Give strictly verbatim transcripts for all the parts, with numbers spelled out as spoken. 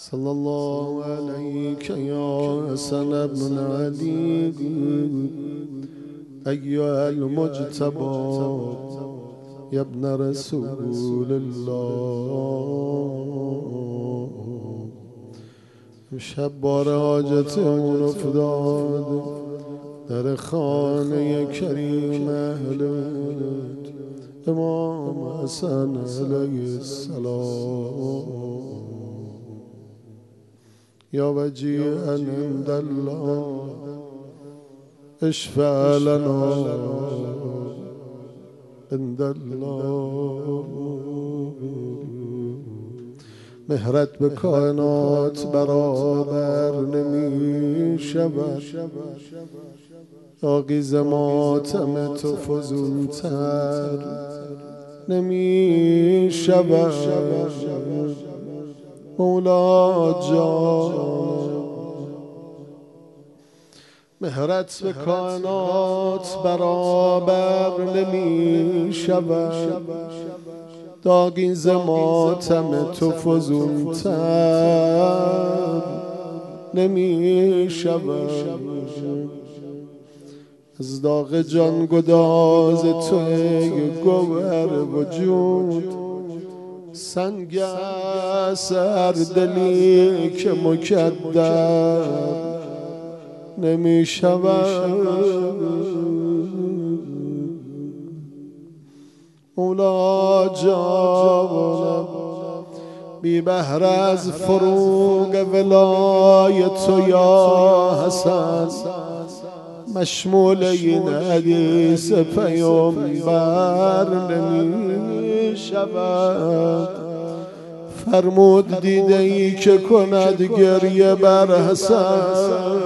صلى الله عليك يا حسن بن علي أيها المجتبى يا ابن رسول الله. شب بار حاجتمون افتاد در خانه کریم اهل امام حسن علیه السلام. یا وجیها عند الله اشفع لنا عند الله. مهرت به کائنات برابر نمی شود، آغیز ماتم تو فزونتر نمی شود. مولا جان مهرت به کائنات برابر نمی شود، داغیز ماتم تو فزونتر نمی شود. از داغ جان گداز تو ای گوهر وجود، سنگ است هر دلی که مکدر نمی شود. مولا جانم بی بهر از فروغ ولای تو یا حسن، مشمول این حدیث پیامبر نمی شود. فرمود دیده ای که کند گریه بر حسن،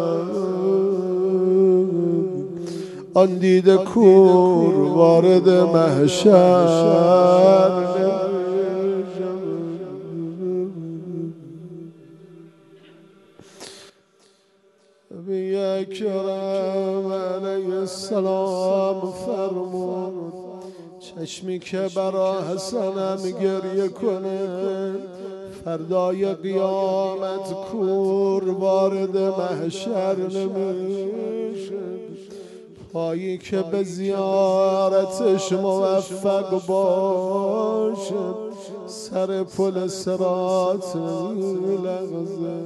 آن دیده کور وارد محشر. نبی اکرم علیه السلام فرمود چشمی که برا حسنم گریه کنه فردای قیامت کور وارد محشر نمیشه. پایی که به زیارتش موفق باشه سر پل صراط میلغزه.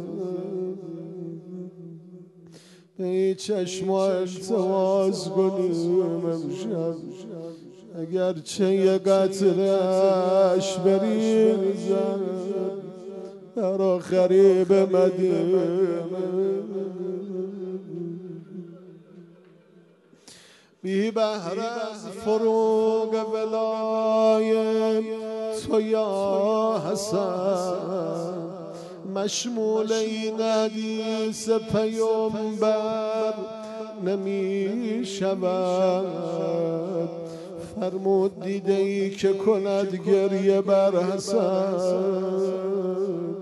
به این چشم التماس کنیم امشب، اگرچه یه قطره‌اش بریزن در آخری به مدینه. بی بهر از فروغ ولای تو یا حسن، مشمول این حدیث پیامبر نمی شود. فرمود دیده ای که کند گریه بر حسن،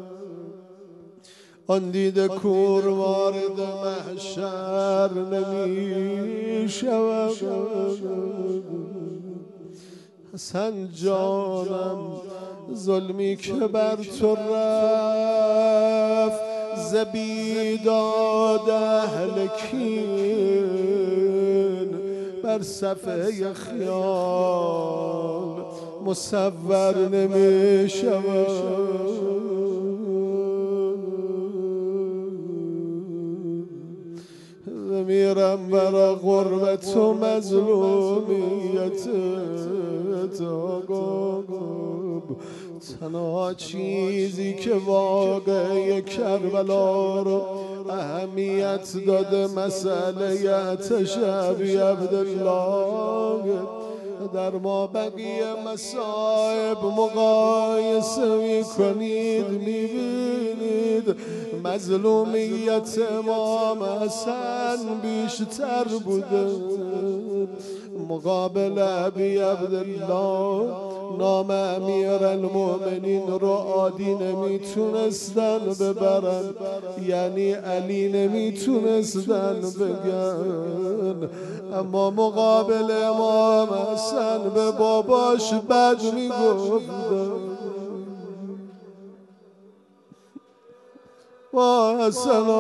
آن دیده کور وارد محشر نمی شود. حسن جانم ظلمی که بر تو رفت ز بیداد اهل کین، بر صفحه خیال مصور نمی شود. میرم برا غربت و مظلومیت آقا، تنها چیزی که واقعی کربلا رو اهمیت داده مسئله آتش ابی عبدالله. در ما بقیه مصائب مقایسه می کنید، می بینید مظلومیت امام حسن بیشتر بوده. مقابل ابی عبدالله نام امیر المؤمنین رو عادی نمیتونستن ببرن، یعنی علی نمیتونستن بگن، اما مقابل امام حسن به باباش بد میگفتن. و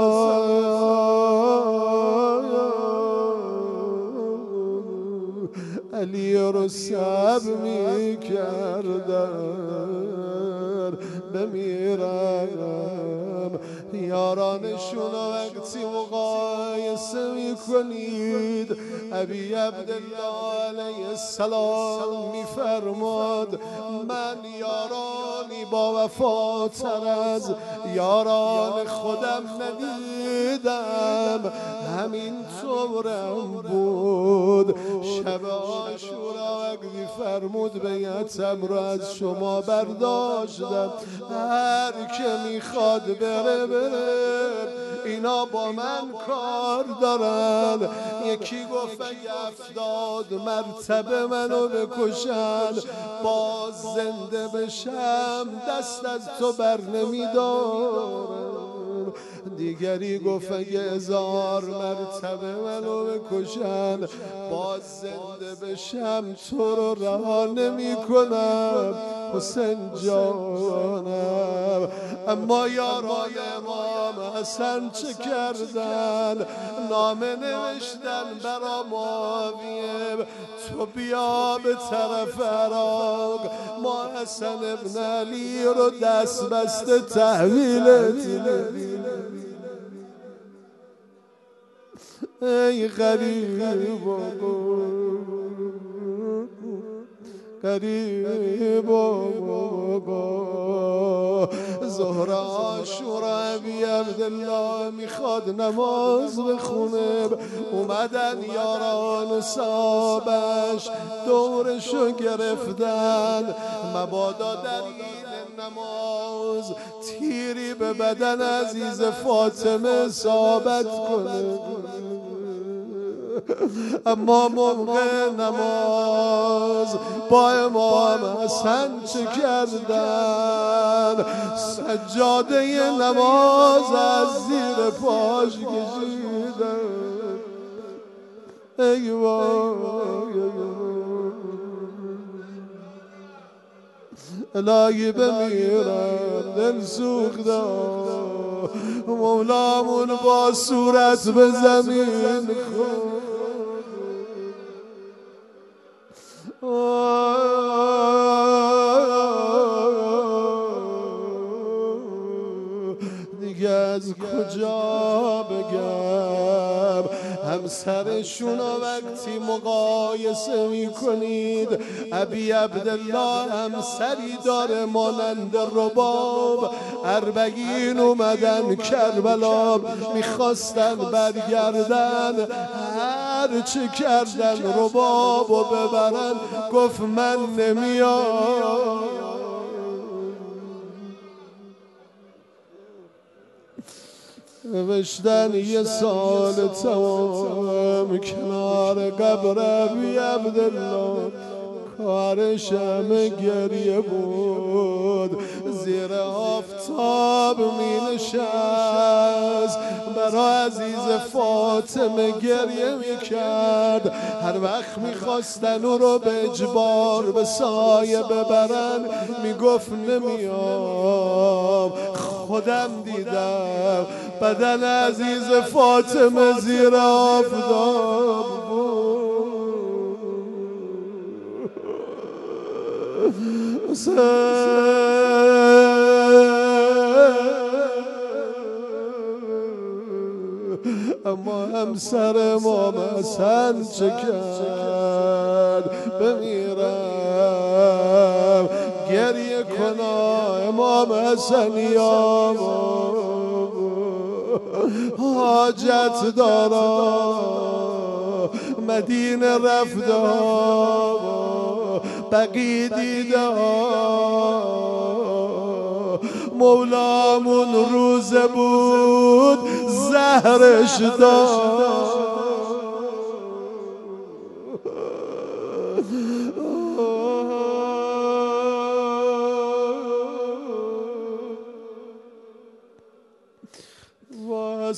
سلام علی رو سب می کردن بمیرم. یارانشون وقتی مقایسه می کنید ابی عبدالله علیه السلام می فرماد من یارانی با وفاتر از یاران خودم ندیدم. همین طورم بود. شب عاشورا وقتی فرمود بیعتم رو از شما برداشتم، هر که میخواد بره بره، اینا با من کار دارن. یکی گفت اگه افتاد مرتبه منو بکشن باز زنده بشم دست از تو بر نمیدارم. دیگری گفت اگه هزار مرتبه منو بکشن باز زنده بشم تو رو رها نمی کنم حسین جانم. اما یاران امام حسن چه کردن؟ نامه نوشتن برا معاویه تو بیا به طرف عراق، ما حسن ابن علی رو دست بسته تحویلت میدیم. ای غریب غریب ظهر عاشورا ابی عبدالله میخواد نماز بخونه، اومدن یاران صحابش دورشو گرفتن. مبادا در این نماز تیری به بدن عزیز فاطمه اصابت کنه. اما موقع نماز با امام حسن چه کردن؟ سجاده نماز از زیر پاش کشیدن. ای وای الهی بمیرم دل سوختم، مولامون با صورت به زمین خورد. دیگه از کجا بگم؟ همسرشون وقتی مقایسه می کنید ابی عبدالله همسری داره مانند رباب. اربعین اومدن کربلا میخواستن برگردن، هر چه کردن رباب و ببرن گفت من نمیام. نوشتن یه سال تمام کنار قبر ابی عبدالله، کارش همه گریه بود. زیر آفتاب می نشست برا عزیز فاطمه گریه می کرد. هر وقت می خواستن او رو به اجبار به سایه ببرن می گفت نمیام. خودم دیدم بدن عزیز فاطمه زیر آفتاب اما همسر امام حسن چه کرد؟ بمیرم گریه کنا امام حسن یا حاجت دارا مدینه رفته بقی دیده مولامون روزه بود زهرش داد. و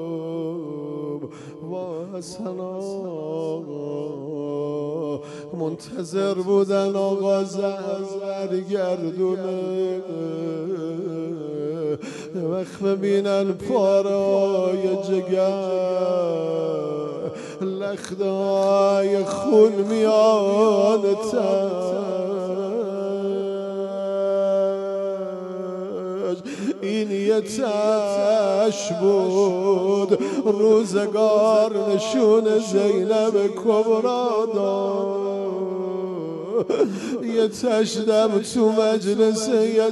سلام و سلام منتظر بودن آغاز از برگردونه، وقت ببینن پارای جگر، لختای خون میان تاج. این یه تش بود روزگار نشون زینب کبرا داد، یه تش دم تو مجلس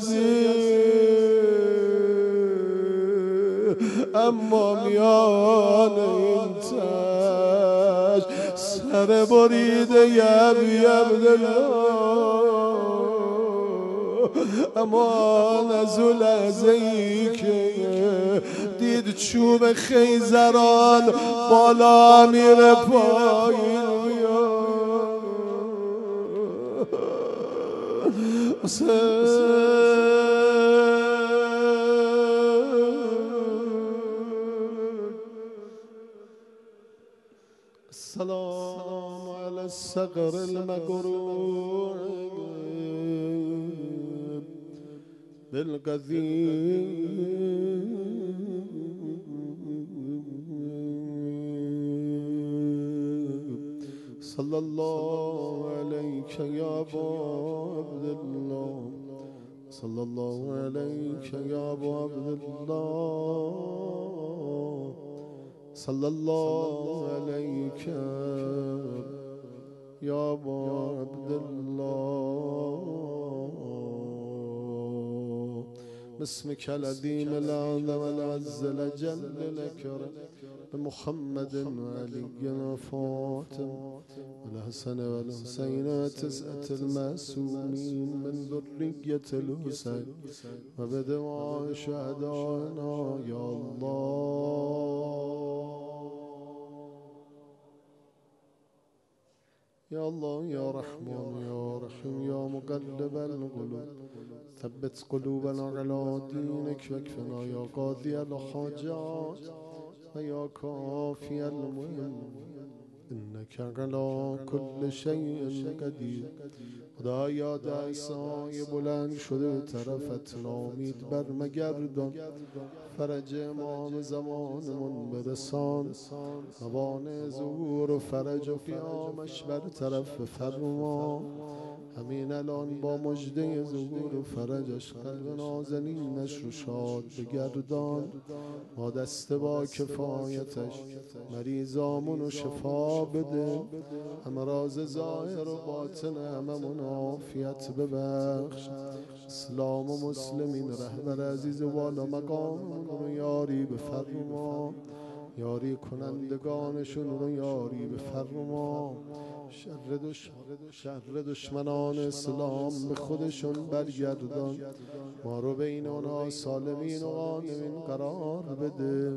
یزید، اما میان این تش سر بریده یبی عبدالله. امان از اون لحظه ای که دید چوب خیزران بالا میره پایین. السلام على الصقر المقروع بالقذيب. صلى الله عليك يا أبا عبد الله، صلى الله عليك يا أبا عبد الله، صلى الله عليك يا أبا عبد الله. باسمك العظيم الأعظم العز الأجل الأكرم بمحمد وعلي وفاطمة والحسن والحسين وتسعة المعصومين من ذرية الحسين وبدماء شهدائنا يا الله يا الله يا رحمن يا رحيم يا مقلب القلوب ثبت قلوبنا على دينك واكفنا يا قاضي الحاجات ويا كافي المهم إنك على كل شيء قدير. خدایا دستای بلند شده به طرفت نامید برمگردان، فرج امام زمانمون برسان، موانع ظهور و فرج و قیامش بر طرف فرما. همین الان با مژده ظهور و فرجش قلب نازنینش رو شاد بگردان، ما دست با کفایتش مریضامون رو شفا بده، امراض ظاهر و باطن هممون عافیت ببخش. اسلام و مسلمین رهبر عزیز و بالا مقاممون رو یاری بفرما، یاری کنندگانشون رو یاری بفرما. شر دشمن شر دشمنان اسلام به خودشون برگردان، ما رو بین اونا سالمین و غانمین قرار بده.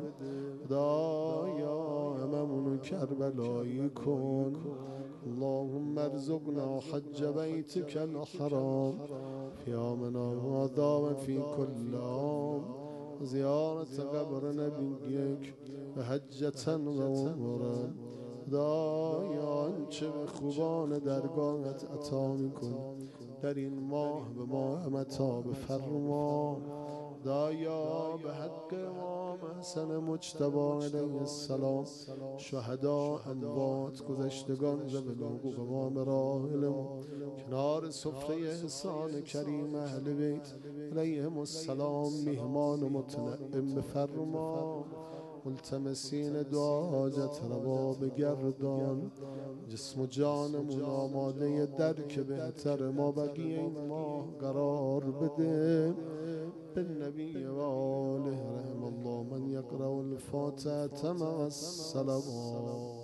خدایا هممونو کربلایی کن. اللهم ارزقنا حج بیتك الحرام في عامنا هذا وفي كل عام، زیارت قبر نبیک و حجة و عمره. خدایا آنچه به خوبان درگاهت عطا میکن در این ماه به ما هم عطا بفرما. خدایا به حق امام حسن مجتبی علیه السلام، شهدا، اموات، گذشتگان و بلوغ امام راحلمون کنار سفره احسان کریم اهل بیت علیهم السلام میهمان و متنعم بفرما. ملتمسین دعا حاجت روا بگردان، جسم و جانمون آماده درک بهتر ما بقیه این ماه قرار بده. بالنبی و آله رحم الله من یقرأ الفاتحة مع الصلوات.